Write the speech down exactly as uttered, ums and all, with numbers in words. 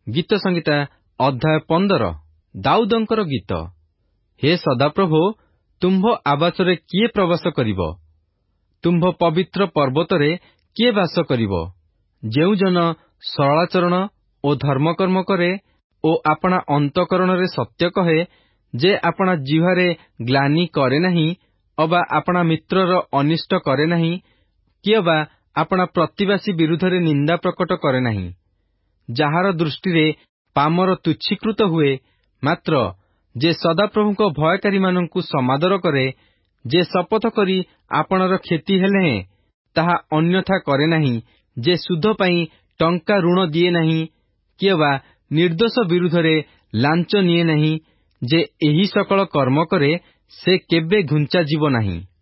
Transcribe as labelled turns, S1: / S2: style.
S1: ଗୀତ ସଂହିତା ଅଧ୍ୟାୟ ପନ୍ଦର ଦାଉଦଙ୍କର ଗୀତ। ହେ ସଦାପ୍ରଭୁ, ତୁମ୍ଭ ଆବାସରେ କିଏ ପ୍ରବେଶ କରିବ? ତୁମ୍ଭ ପବିତ୍ର ପର୍ବତରେ କିଏ ବାସ କରିବ? ଯେଉଁ ଜନ ସରଳାଚରଣ ଓ ଧର୍ମକର୍ମ କରେ ଓ ଆପଣା ଅନ୍ତଃକରଣରେ ସତ୍ୟ କହେ, ଯେ ଆପଣା ଜିହ୍ୱାରେ ଗ୍ଳାନି କରେ ନାହିଁ ଅବା ଆପଣା ମିତ୍ରର ଅନିଷ୍ଟ କରେ ନାହିଁ, କି ଅବା ଆପଣା ପ୍ରତିବାସୀ ବିରୁଦ୍ଧରେ ନିନ୍ଦା ପ୍ରକଟ କରେ ନାହିଁ, ଯାହାର ଦୃଷ୍ଟିରେ ପାମର ତୁଚ୍ଛୀକୃତ ହୁଏ, ମାତ୍ର ଯେ ସଦାପ୍ରଭୁଙ୍କ ଭୟକାରୀମାନଙ୍କୁ ସମାଦର କରେ, ଯେ ଶପଥ କରି ଆପଣାର କ୍ଷତି ହେଲେ ହେଁ ତାହା ଅନ୍ୟଥା କରେ ନାହିଁ, ଯେ ସୁଧ ପାଇଁ ଟଙ୍କା ଋଣ ଦିଏ ନାହିଁ, କି ଅବା ନିର୍ଦ୍ଦୋଷ ବିରୁଦ୍ଧରେ ଲାଞ୍ଚ ନିଏ ନାହିଁ, ଯେ ଏହି ସକଳ କର୍ମ କରେ, ସେ କେବେ ଘୁଞ୍ଚାଯିବ ନାହିଁ।